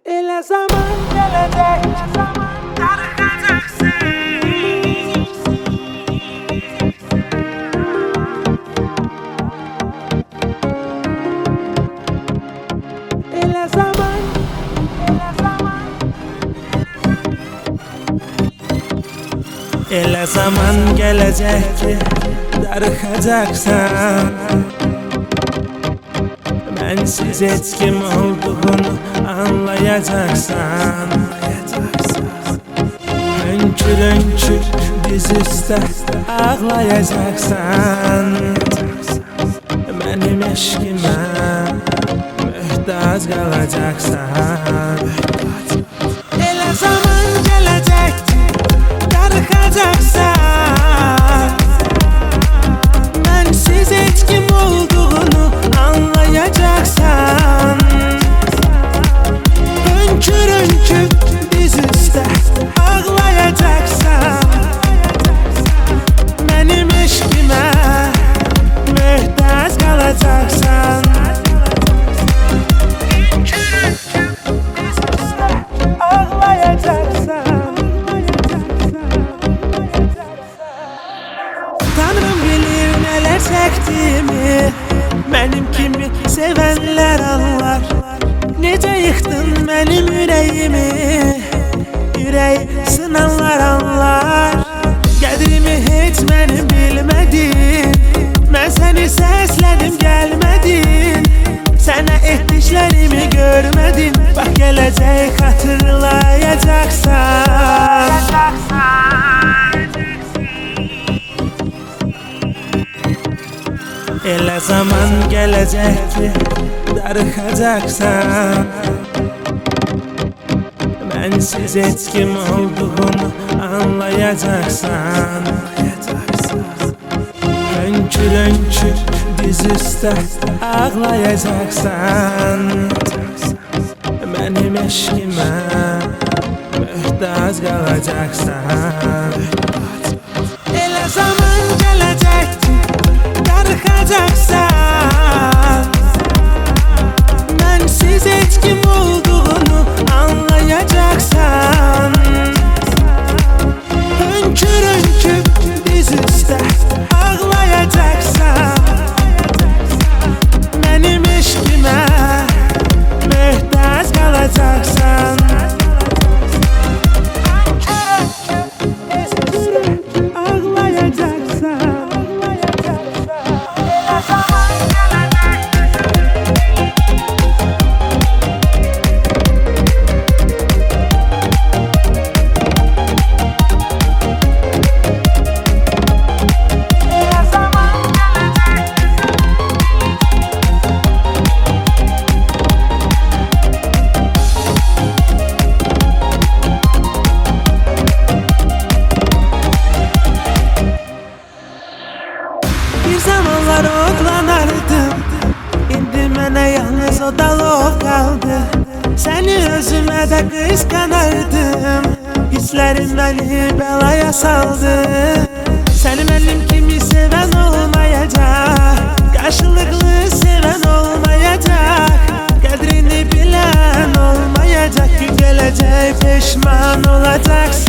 Elə zaman gələcək, darıxacaqsan. Elə zaman, elə zaman gələcək ki, darıxacaqsan. Mənsiz heç kim olduğunu anlayacaqsan. Hönkür hönkür diz üstə ağlayacaqsan. Mənim eşqimə möhtac qalacaqsan. Elə zaman gələcək ki, darıxacaqsan. Mənsiz heç kim olduğunu anlayacaqsan. Hönkür hönkür diz üstə ağlayacaqsan. Mənim eşqimə möhtac qalacaqsan. Hönkür hönkür diz üstə ağlayacaqsan. Tanrım bilir nələr çəkdiyimi, mənim kimi sevənlər anlar. Necə yıxdın mənim ürəyimi, ürək sınanlar anlar. Qədrimi heç mənim bilmədin, mən səni səslədim gəlmədin. Sənə etdiklərimi görmədin, bax gələcək xatırlayacaqsan. Elə zaman gələcək ki, darıxacaqsan. Mənsiz heç kim olduğunu anlayacaqsan. Hönkür hönkür diz üstə ağlayacaqsan. Mənim eşqimə möhtac qalacaqsan. Elə zaman gələcək ki, darıxacaqsan. Mənsiz heç kim olduğunu anlayacaqsan. Hönkür hönkür diz üstə ağlayacaqsan. Mənim eşqimə möhtac qalacaqsan. Bir zamanlar oğlanardım, indi mənə yalnız o dalov qaldı. Səni özümə də qısqanardım, hisslərim məni bəlaya saldı. Səni mənim kimi sevən olmayacaq, qarşılıqlı sevən olmayacaq. Qədrini bilən olmayacaq, gün gələcək peşman olacaqsan.